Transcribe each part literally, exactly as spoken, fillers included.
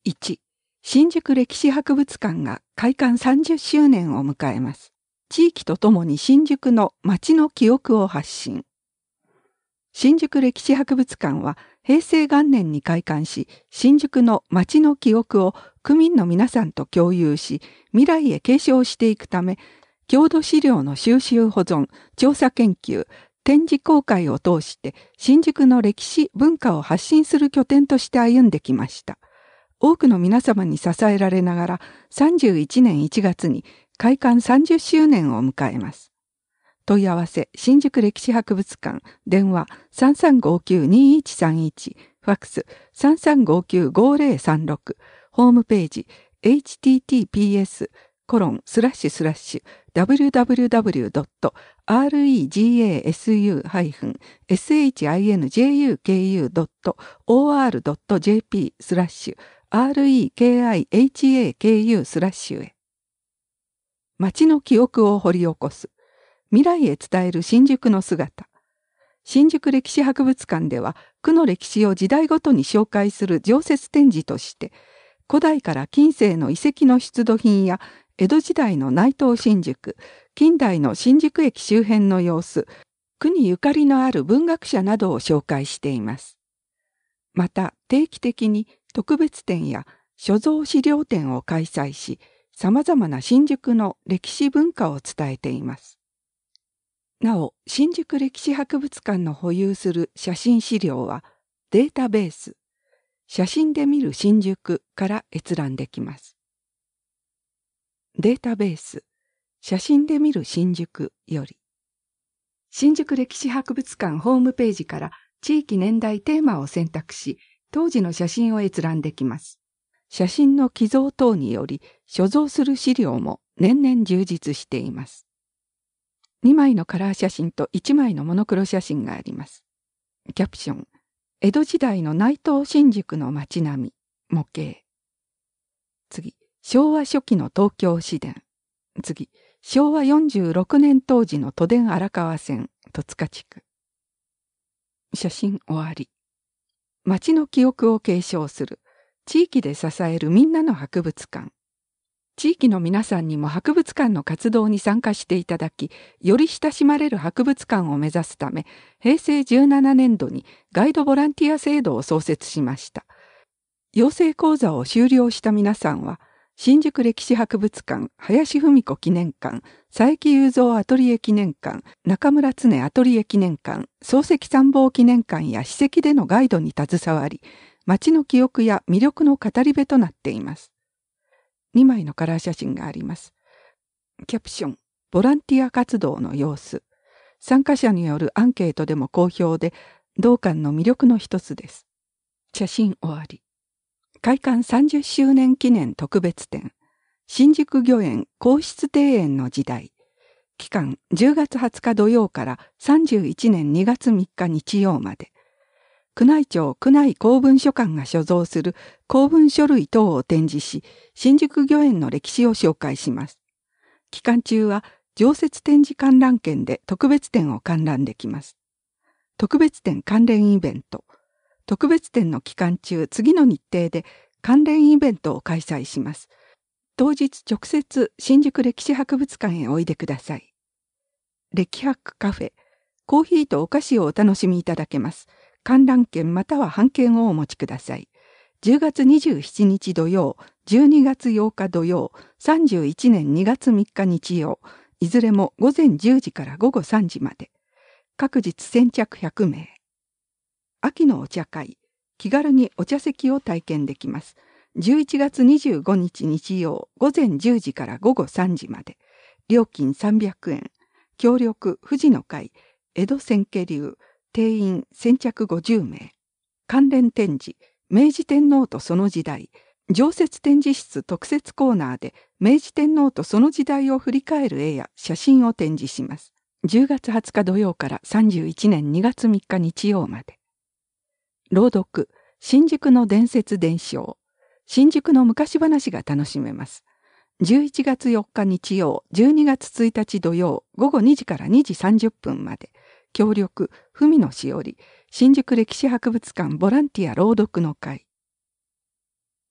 いち、新宿歴史博物館が開館さんじゅっしゅうねんを迎えます。地域とともに新宿の街の記憶を発信。新宿歴史博物館は平成元年に開館し、新宿の街の記憶を区民の皆さんと共有し、未来へ継承していくため、郷土資料の収集保存、調査研究、展示公開を通して新宿の歴史文化を発信する拠点として歩んできました。多くの皆様に支えられながらさんじゅういちねんいちがつに開館さんじゅっしゅうねんを迎えます。問い合わせ新宿歴史博物館、電話 さんさんごきゅうにいちさんいち、ファックス さんさんごきゅうごぜろさんろく、ホームページ エイチティーティーピーエスコロンスラッシュスラッシュダブリューダブリューダブリュードットレガスシンジュクドットオーアールドットジェーピースラッシュレキハクスラッシュへ。街の記憶を掘り起こす。未来へ伝える新宿の姿。新宿歴史博物館では、区の歴史を時代ごとに紹介する常設展示として、古代から近世の遺跡の出土品や、江戸時代の内藤新宿、近代の新宿駅周辺の様子、区にゆかりのある文学者などを紹介しています。また、定期的に特別展や所蔵資料展を開催し、様々な新宿の歴史文化を伝えています。なお、新宿歴史博物館の保有する写真資料は、データベース、写真で見る新宿から閲覧できます。データベース、写真で見る新宿より、新宿歴史博物館ホームページから地域年代テーマを選択し、当時の写真を閲覧できます。写真の寄贈等により、所蔵する資料も年々充実しています。にまいのカラー写真といちまいのモノクロ写真があります。キャプション、江戸時代の内藤新宿の街並み、模型。次、昭和初期の東京市電。次、しょうわよんじゅうろくねん当時の都電荒川線、戸塚地区。写真終わり。街の記憶を継承する。地域で支えるみんなの博物館。地域の皆さんにも博物館の活動に参加していただき、より親しまれる博物館を目指すため、へいせいじゅうななねんどにガイドボランティア制度を創設しました。養成講座を修了した皆さんは、新宿歴史博物館、林文子記念館、佐伯雄三アトリエ記念館、中村常アトリエ記念館、漱石参謀記念館や史跡でのガイドに携わり、街の記憶や魅力の語り部となっています。にまいのカラー写真があります。キャプション、ボランティア活動の様子。参加者によるアンケートでも好評で、同館の魅力の一つです。写真終わり。開館さんじゅっしゅうねん記念特別展。新宿御苑皇室庭園の時代。期間じゅうがつはつか土曜からさんじゅういちねんにがつみっか日曜まで。宮内庁宮内公文書館が所蔵する公文書類等を展示し、新宿御苑の歴史を紹介します。期間中は常設展示観覧券で特別展を観覧できます。特別展関連イベント。特別展の期間中、次の日程で関連イベントを開催します。当日直接新宿歴史博物館へおいでください。歴博カフェ。コーヒーとお菓子をお楽しみいただけます。観覧券または半券をお持ちください。じゅうがつにじゅうしちにち土曜、じゅうにがつようか土曜、さんじゅういちねんにがつみっか日曜、いずれもごぜんじゅうじからごごさんじまで。各日先着ひゃくめい。秋のお茶会。気軽にお茶席を体験できます。じゅういちがつにじゅうごにち日曜、ごぜんじゅうじからごごさんじまで。料金さんびゃくえん。協力富士の会、江戸千家流。定員先着ごじゅうめい。関連展示、明治天皇とその時代。常設展示室特設コーナーで明治天皇とその時代を振り返る絵や写真を展示します。じゅうがつはつか土曜からさんじゅういちねんにがつみっか日曜まで。朗読、新宿の伝説伝承。新宿の昔話が楽しめます。じゅういちがつよっか日曜、じゅうにがつついたち土曜、ごごにじからにじさんじゅっぷんまで。協力、文野しおり、新宿歴史博物館ボランティア朗読の会。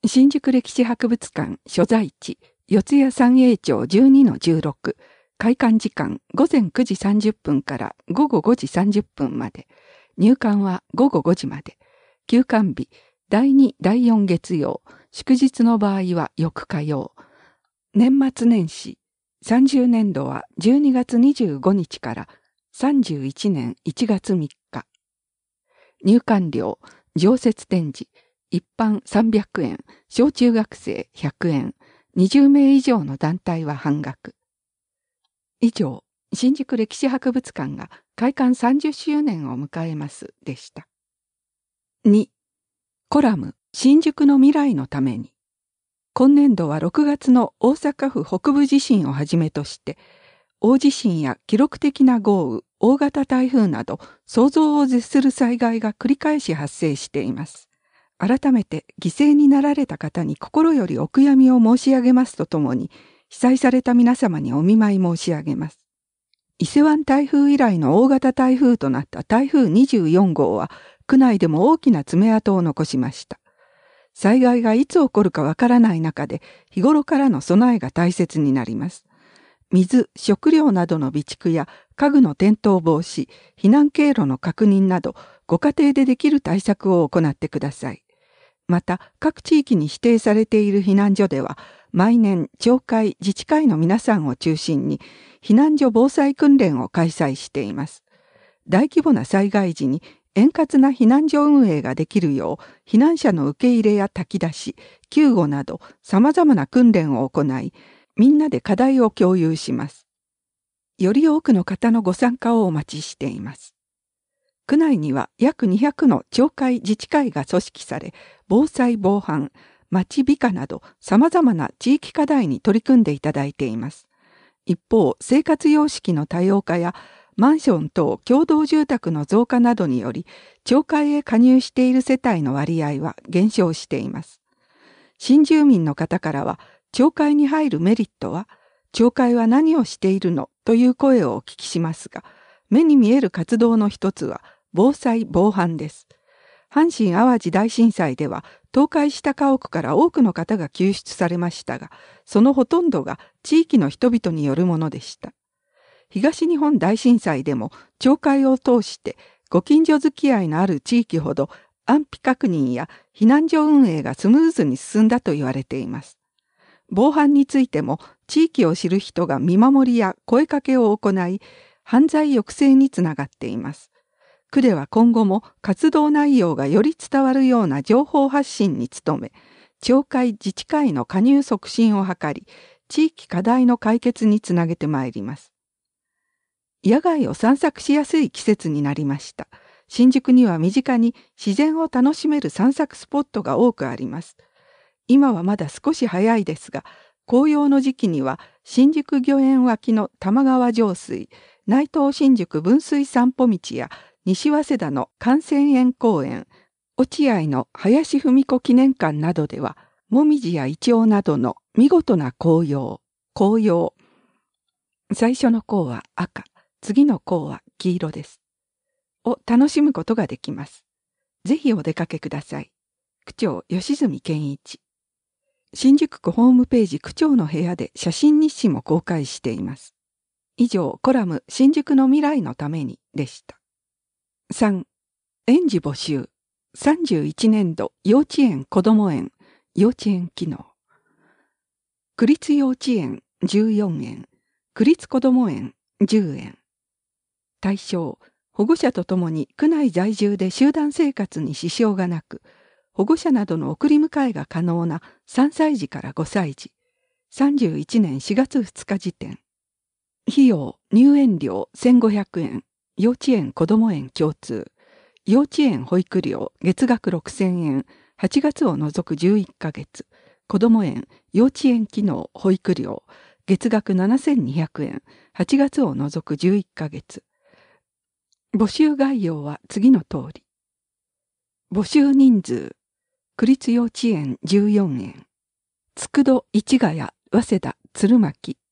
新宿歴史博物館所在地、四谷三栄町 じゅうにのじゅうろく、開館時間ごぜんくじさんじゅっぷんからごごごじさんじゅっぷんまで、入館はごごごじまで、休館日、だいに、だいよん月曜、祝日の場合は翌火曜、年末年始、さんじゅうねんどはじゅうにがつにじゅうごにちからさんじゅういちねんいちがつみっか。入館料、常設展示、一般さんびゃくえん、小中学生ひゃくえん、にじゅうめい以上の団体は半額。以上、新宿歴史博物館が開館さんじゅっしゅうねんを迎えますでした。に、コラム、新宿の未来のために。今年度はろくがつの大阪府北部地震をはじめとして、大地震や記録的な豪雨、大型台風など想像を絶する災害が繰り返し発生しています。改めて犠牲になられた方に心よりお悔やみを申し上げますとともに、被災された皆様にお見舞い申し上げます。伊勢湾台風以来の大型台風となった台風にじゅうよんごうは、区内でも大きな爪痕を残しました。災害がいつ起こるかわからない中で、日頃からの備えが大切になります。水、食料などの備蓄や家具の転倒防止、避難経路の確認など、ご家庭でできる対策を行ってください。また、各地域に指定されている避難所では、毎年、町会、自治会の皆さんを中心に、避難所防災訓練を開催しています。大規模な災害時に、円滑な避難所運営ができるよう、避難者の受け入れや炊き出し、救護など様々な訓練を行い、みんなで課題を共有します。より多くの方のご参加をお待ちしています。区内には約にひゃくの町会自治会が組織され、防災防犯、町美化など様々な地域課題に取り組んでいただいています。一方、生活様式の多様化やマンション等共同住宅の増加などにより、町会へ加入している世帯の割合は減少しています。新住民の方からは、町会に入るメリットは、町会は何をしているのという声をお聞きしますが、目に見える活動の一つは、防災防犯です。阪神淡路大震災では、倒壊した家屋から多くの方が救出されましたが、そのほとんどが地域の人々によるものでした。東日本大震災でも、町会を通してご近所付き合いのある地域ほど安否確認や避難所運営がスムーズに進んだと言われています。防犯についても地域を知る人が見守りや声かけを行い、犯罪抑制につながっています。区では今後も活動内容がより伝わるような情報発信に努め、町会自治会の加入促進を図り、地域課題の解決につなげてまいります。野外を散策しやすい季節になりました。新宿には身近に自然を楽しめる散策スポットが多くあります。今はまだ少し早いですが、紅葉の時期には新宿御苑脇の玉川上水、内藤新宿分水散歩道や西早稲田の観泉園公園、落合の林文子記念館などでは、もみじやイチョウなどの見事な紅葉、紅葉。最初の紅は赤。次の項は黄色です。を楽しむことができます。ぜひお出かけください。区長吉住健一。新宿区ホームページ区長の部屋で写真日誌も公開しています。以上、コラム新宿の未来のためにでした。さん. 園児募集。さんじゅういちねんど幼稚園こども園幼稚園機能。区立幼稚園じゅうよんえん。区立こども園じゅうえん。対象、保護者とともに区内在住で集団生活に支障がなく、保護者などの送り迎えが可能なさんさいじからごさいじ、さんじゅういちねんしがつふつか時点。費用、入園料せんごひゃくえん、幼稚園こども園共通、幼稚園保育料月額ろくせんえん、はちがつを除くじゅういっかげつ、こども園、幼稚園機能保育料月額ななせんにひゃくえん、はちがつを除くじゅういっかげつ。募集概要は次の通り。募集人数、区立幼稚園じゅうよんえん、つくど市ヶ谷、早稲田、鶴巻、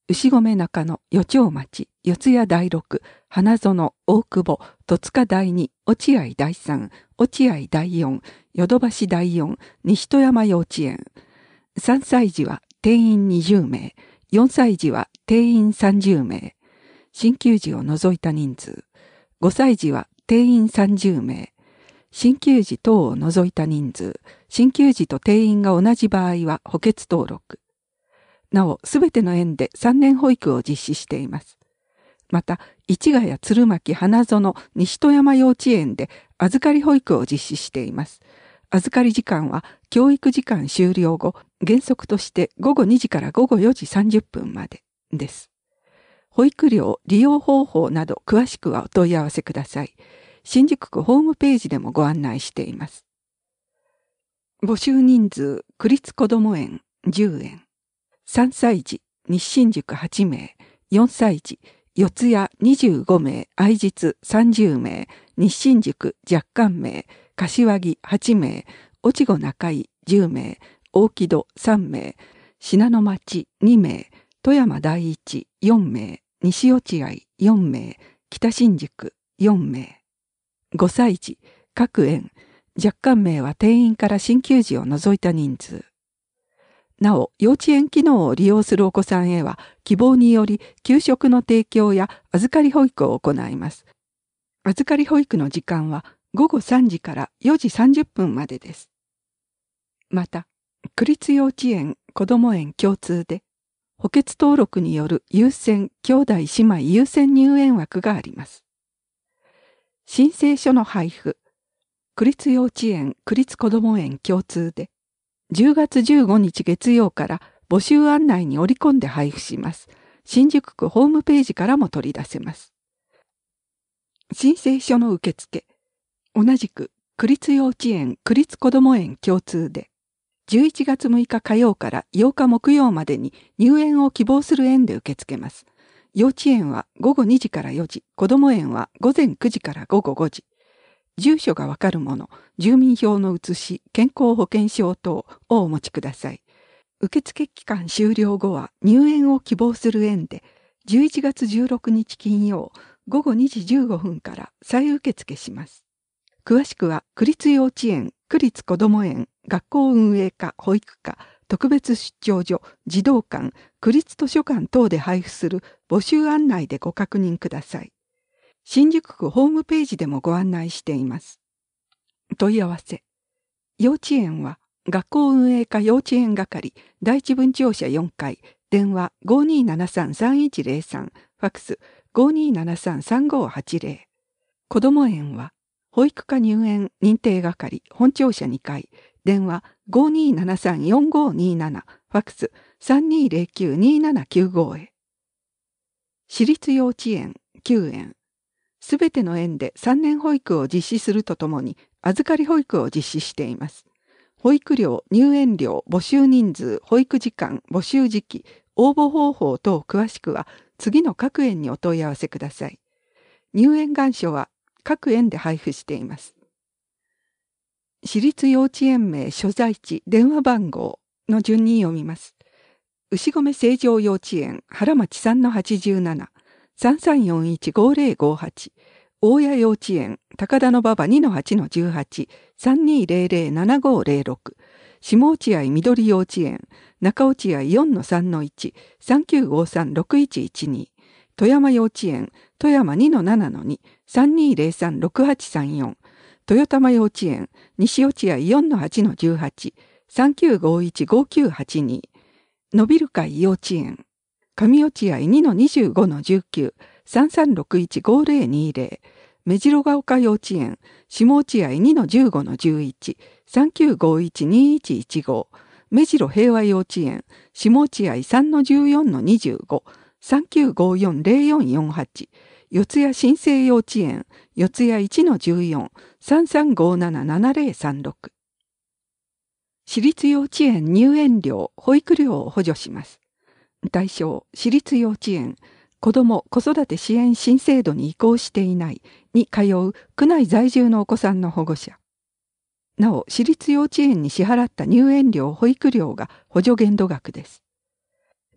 牛込中野、余町町、四谷第六、花園、大久保、戸塚第二、落合第三、落合第四、ヨドバシ第四、西戸山幼稚園。さんさい児は定員にじゅうめい、よんさい児は定員さんじゅうめい。新旧児を除いた人数。ごさい児は定員さんじゅうめい。新旧児等を除いた人数。新旧児と定員が同じ場合は補欠登録。なお、すべての園でさんねん保育を実施しています。また、市ヶ谷鶴巻花園西戸山幼稚園で預かり保育を実施しています。預かり時間は教育時間終了後、原則としてごごにじからごごよじさんじゅっぷんまでです。保育料、利用方法など詳しくはお問い合わせください。新宿区ホームページでもご案内しています。募集人数、区立こども園じゅうえん。さんさい児、西新宿はちめい、よんさい児、四谷にじゅうごめい、愛実さんじゅうめい、西新宿若干名、柏木はちめい、越後中井じゅうめい、大木戸さんめい、信濃町にめい、富山第一よんめい、西落合よんめい、北新宿よんめい。ごさい児、各園、若干名は定員から新旧児を除いた人数。なお、幼稚園機能を利用するお子さんへは、希望により給食の提供や預かり保育を行います。預かり保育の時間はごごさんじからよじさんじゅっぷんまでです。また、区立幼稚園、こども園共通で、補欠登録による優先、兄弟姉妹優先入園枠があります。申請書の配布、区立幼稚園、区立こども園共通で、じゅうがつじゅうごにち月曜から募集案内に織り込んで配布します。新宿区ホームページからも取り出せます。申請書の受付、同じく区立幼稚園、区立こども園共通で、じゅういちがつむいか火曜からようか木曜までに入園を希望する園で受け付けます。幼稚園はごごにじからよじ、こども園はごぜんくじからごごごじ。住所がわかるもの、住民票の写し、健康保険証等をお持ちください。受付期間終了後は入園を希望する園で、じゅういちがつじゅうろくにち金曜、ごごにじじゅうごふんから再受付します。詳しくは、区立幼稚園、区立こども園、学校運営課、保育課、特別出張所、児童館、区立図書館等で配布する募集案内でご確認ください。新宿区ホームページでもご案内しています。問い合わせ。幼稚園は、学校運営課幼稚園係、第一分庁舎よんかい、電話 ごにーななさんさんいちゼロさん、ファックス ごにーななさんさんごはちゼロ。こども園は、保育課入園認定係、本庁舎にかい、電話 ごにーななさんよんごにーなな、ファックス さんにーゼロきゅうにーななきゅうご へ。私立幼稚園きゅうえん。すべての園でさんねん保育を実施するとともに、預かり保育を実施しています。保育料、入園料、募集人数、保育時間、募集時期、応募方法等詳しくは、次の各園にお問い合わせください。入園願書は各園で配布しています。私立幼稚園名、所在地、電話番号の順に読みます。牛込成城幼稚園、原町 さんのはちじゅうなな、さんさんよんいちごゼロごはち、大谷幼稚園、高田馬場 にのはちのじゅうはち、さんにーゼロゼロななごゼロろく、下落合緑幼稚園、中落合 よんのさんのいち、さんきゅうごさんろくいちいちに、富山幼稚園、富山 にのななのに、さんにーゼロさんろくはちさんよん、豊玉幼稚園、西落合 よんのはちのじゅうはち、さんきゅうごいちごきゅうはちに、のびる会幼稚園、上落合 にのにじゅうごのじゅうきゅう、さんさんろくいちごゼロにゼロ、目白が丘幼稚園、下落合 にのじゅうごのじゅういち、さんきゅうごいちにいちいちご、目白平和幼稚園、下落合 さんのじゅうよんのにじゅうご、さんきゅうごよんゼロよんよんはち、四谷新生幼稚園、四谷いちのじゅうよん、さんさんごななななゼロさんろく。私立幼稚園入園料、保育料を補助します。対象、私立幼稚園、子ども・子育て支援新制度に移行していないに通う区内在住のお子さんの保護者。なお、私立幼稚園に支払った入園料・保育料が補助限度額です。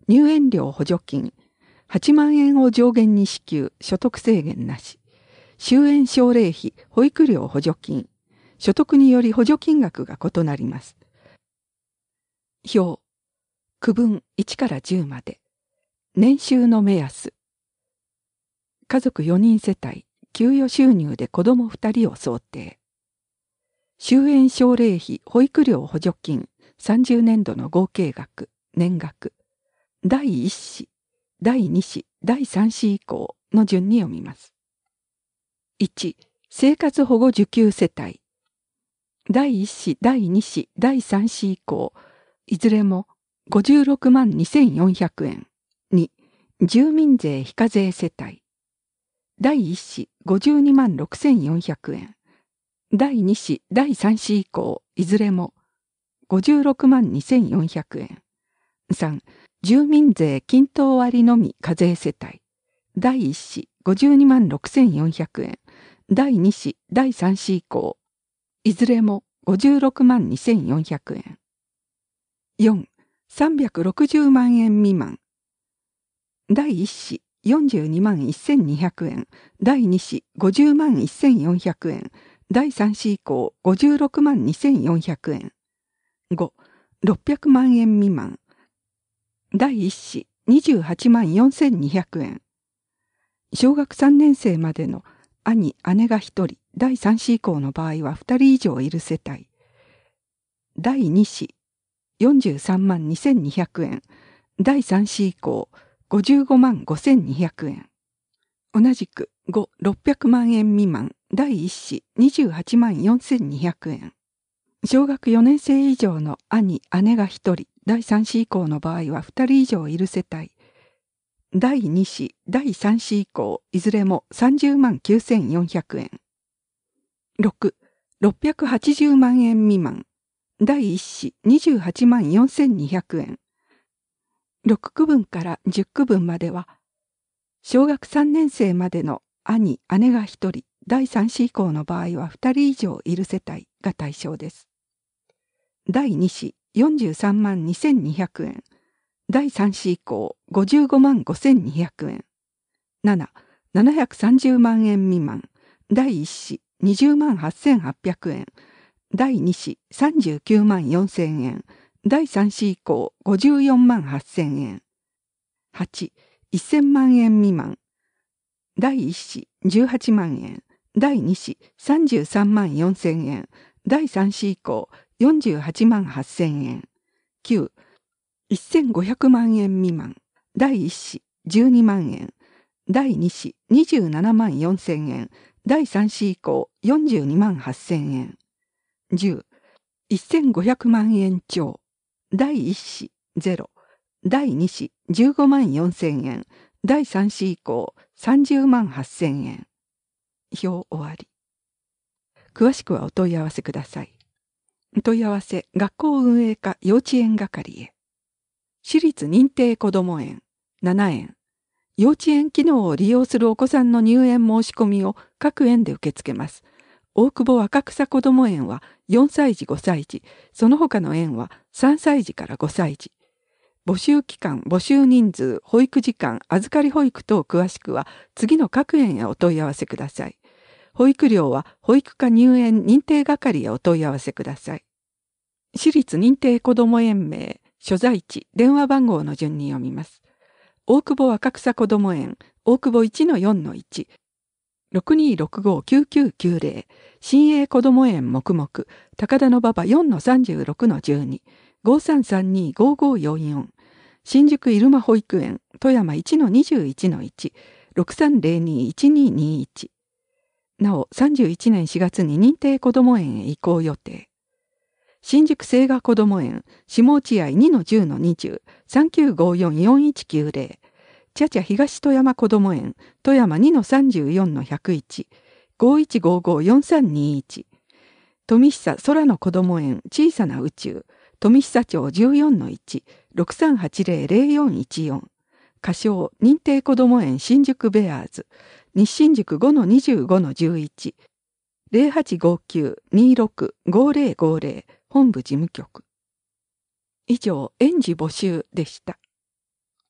入園料補助金、はちまんえんを上限に支給、所得制限なし。終園奨励費、保育料補助金。所得により補助金額が異なります。表。区分いちからじゅうまで。年収の目安。家族よにん世帯、給与収入で子供ふたりを想定。終園奨励費、保育料補助金、さんじゅうねんどの合計額、年額。だいいち子、だいに子、だいさん子以降の順に読みます。いち、生活保護受給世帯。だいいち子、だいに子、だいさん子以降、いずれもごじゅうろくまんにせんよんひゃくえん。に、住民税非課税世帯。だいいち子ごじゅうにまんろくせんよんひゃくえん。だいに子、だいさん子以降、いずれもごじゅうろくまんにせんよんひゃくえん。さん、住民税均等割のみ課税世帯。だいいち子ごじゅうにまんろくせんよんひゃくえん。だいに子、だいさん子以降、いずれもごじゅうろくまんにせんよんひゃくえん。よん、さんびゃくろくじゅうまんえん未満。だいいち子よんじゅうにまんせんにひゃくえん。だいに子ごじゅうまんせんよんひゃくえん。だいさん子以降ごじゅうろくまんにせんよんひゃくえん。ご、ろっぴゃくまんえん未満。だいいち子にじゅうはちまんよんせんにひゃくえん。小学さんねん生までの兄、姉がひとり、だいさん子以降の場合はふたり以上いる世帯。だいに子よんじゅうさんまんにせんにひゃくえん。だいさん子以降ごじゅうごまんごせんにひゃくえん。同じくご、ろっぴゃくまんえん未満。だいいち子にじゅうはちまんよんせんにひゃくえん。小学よねん生以上の兄、姉がひとり、だいさん子以降の場合はふたり以上いる世帯。だいに子、だいさん子以降、いずれもさんじゅうまんきゅうせんよんひゃくえん。ろく、ろっぴゃくはちじゅうまんえん未満。だいいち子にじゅうはちまんよんせんにひゃくえん。ろく区分からじゅっ区分までは、小学さんねん生までの兄、姉がひとり、だいさん子以降の場合はふたり以上いる世帯が対象です。だいに子よんじゅうさんまんにせんにひゃくえん。だいさん子以降ごじゅうごまんごせんにひゃくえん。なな、ななひゃくさんじゅうまんえん未満。だいいち子にじゅうまんはっせんはっぴゃくえん。だいに子さんじゅうきゅうまんよんせんえん。だいさん子以降ごじゅうよんまんはっせんえん。はち、せんまんえん未満。だいいち子じゅうはちまんえん。だいに子さんじゅうさんまんよんせんえん。だいさん子以降よんじゅうはちまんはっせんえん。きゅう、せんごひゃくまんえん未満。だいいち子じゅうにまんえん。だいに子にじゅうななまんよんせんえん。だいさん子以降よんじゅうにまんはっせんえん。じゅう、せんごひゃくまんえん超。だいいち子ゼロ。だいに子じゅうごまんよんせんえん。だいさん子以降さんじゅうまんはっせんえん。表終わり。詳しくはお問い合わせください。問い合わせ学校運営課幼稚園係へ。私立認定こども園ななえん。幼稚園機能を利用するお子さんの入園申し込みを各園で受け付けます。大久保若草こども園はよんさい児ごさい児、その他の園はさんさい児からごさい児。募集期間、募集人数、保育時間、預かり保育等詳しくは次の各園へお問い合わせください。保育料は保育課入園認定係へお問い合わせください。私立認定こども園名、所在地、電話番号の順に読みます。大久保若草こども園、大久保 いちのよんのいち、ろくにーろくごーきゅうきゅうきゅうゼロ、新栄こども園黙々、高田馬場 よんのさんじゅうろくのじゅうに、ごさんさんにーごーごーよんよん、新宿入間保育園、富山 いちのにじゅういちのいち、ろくさんゼロにーいちにーにーいち。なお、さんじゅういちねんしがつに認定こども園へ移行予定。新宿清賀こども園、下落合 にのじゅうのにじゅう、さんきゅうごよんよんいちきゅうゼロ、茶々東富山こども園、富山 にのさんじゅうよんのひゃくいち、ごいちごごよんさんにいち、富久空のこども園、小さな宇宙、富久町 じゅうよんのいち、ろくさんはちゼロゼロよんいちよん、仮称認定こども園新宿ベアーズ、西新宿 ごのにじゅうごのじゅういち、ゼロはちごきゅうにろくごゼロごゼロ本部事務局。以上、園児募集でした。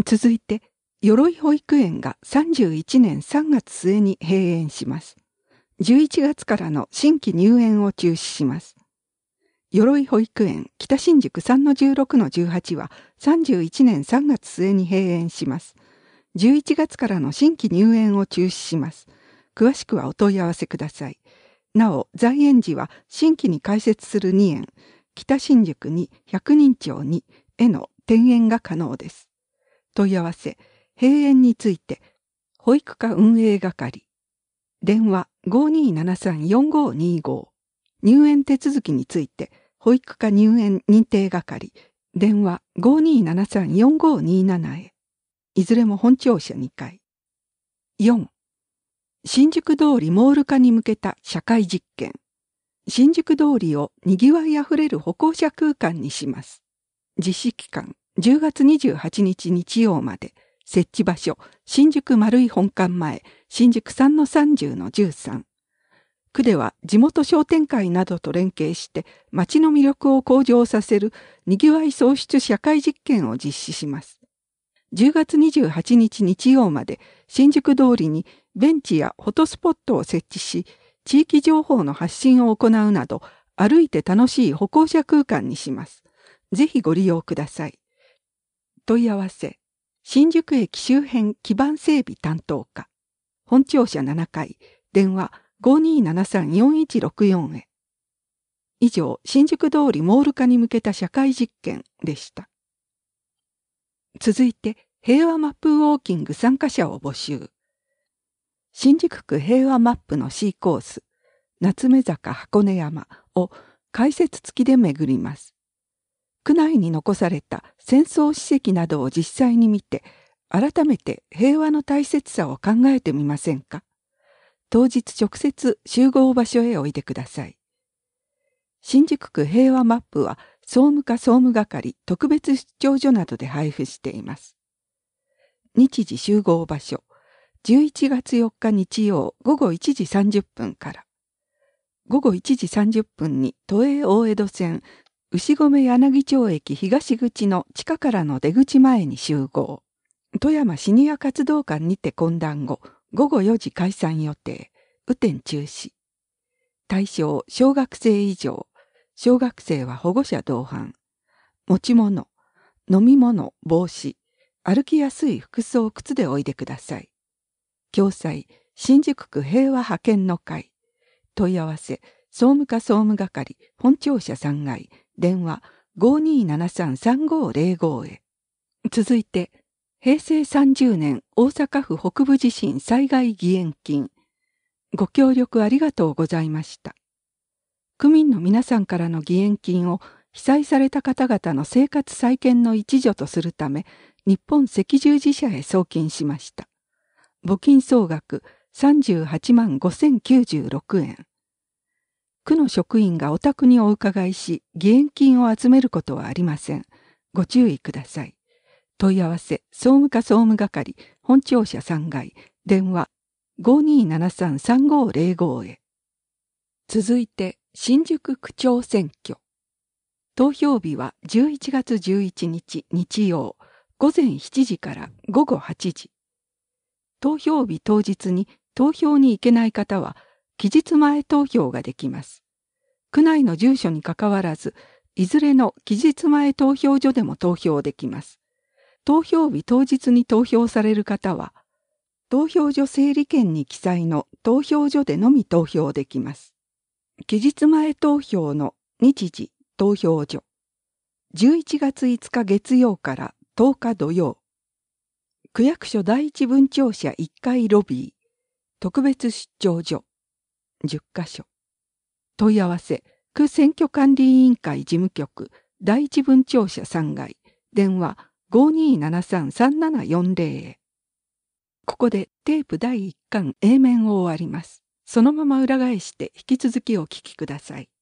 続いて、鎧保育園がさんじゅういちねんさんがつ末に閉園します。じゅういちがつからの新規入園を中止します。鎧保育園北新宿 さんのじゅうろくのじゅうはち はさんじゅういちねんさんがつ末に閉園します。じゅういちがつからの新規入園を中止します。詳しくはお問い合わせください。なお、在園時は新規に開設するに園、北新宿に百人町にへの転園が可能です。問い合わせ、閉園について、保育課運営係、電話 ごーにーななさんよんごーにーごー、入園手続きについて、保育課入園認定係、電話 ごーにーななさんよんごーにーなな へ、いずれも本庁舎にかい。よん. 新宿通りモール化に向けた社会実験。新宿通りをにぎわいあふれる歩行者空間にします。実施期間じゅうがつにじゅうはちにち日曜まで。設置場所、新宿丸井本館前、新宿 さんのさんじゅうのじゅうさん。区では地元商店会などと連携して街の魅力を向上させるにぎわい創出社会実験を実施します。じゅうがつにじゅうはちにち日曜まで新宿通りにベンチやフォトスポットを設置し、地域情報の発信を行うなど歩いて楽しい歩行者空間にします。ぜひご利用ください。問い合わせ。新宿駅周辺基盤整備担当課。本庁舎ななかい。電話 ごーにーななさんよんいちろくよん へ。以上、新宿通りモール化に向けた社会実験でした。続いて、平和マップウォーキング参加者を募集。新宿区平和マップの C コース、夏目坂箱根山を解説付きで巡ります。区内に残された戦争史跡などを実際に見て、改めて平和の大切さを考えてみませんか？当日直接集合場所へおいでください。新宿区平和マップは総務課総務係特別出張所などで配布しています。日時集合場所、じゅういちがつよっか日曜ごごいちじさんじゅっぷんから。ごごいちじさんじゅっぷんに都営大江戸線牛込柳町駅東口の地下からの出口前に集合。富山シニア活動館にて懇談後、ごごよじ解散予定。雨天中止。対象、小学生以上。小学生は保護者同伴。持ち物、飲み物、帽子、歩きやすい服装、靴でおいでください。共催、新宿区平和派遣の会。問い合わせ、総務課総務係、本庁舎さんがい。電話 ごーにーななさんさんごーぜろご へ。続いて、へいせいさんじゅうねん大阪府北部地震災害義援金。ご協力ありがとうございました。区民の皆さんからの義援金を被災された方々の生活再建の一助とするため、日本赤十字社へ送金しました。募金総額さんじゅうはちまんごせんきゅうじゅうろくえん。区の職員がお宅にお伺いし、義援金を集めることはありません。ご注意ください。問い合わせ、総務課総務係、本庁舎さんがい、電話 ごーにーななさんさんごーぜろご へ。続いて、新宿区長選挙。投票日はじゅういちがつじゅういちにち日曜、ごぜんしちじからごごはちじ。投票日当日に投票に行けない方は、期日前投票ができます。区内の住所にかかわらず、いずれの期日前投票所でも投票できます。投票日当日に投票される方は、投票所整理券に記載の投票所でのみ投票できます。期日前投票の日時、投票所。じゅういちがついつか月曜からとおか土曜。区役所第一分庁舎いっかいロビー。特別出張所。じゅっかしょ。問い合わせ、区選挙管理委員会事務局第一分庁舎さんがい。電話 ごーにーななさんさんななよんぜろ へ。ここでテープだいいっかん A 面を終わります。そのまま裏返して引き続きお聞きください。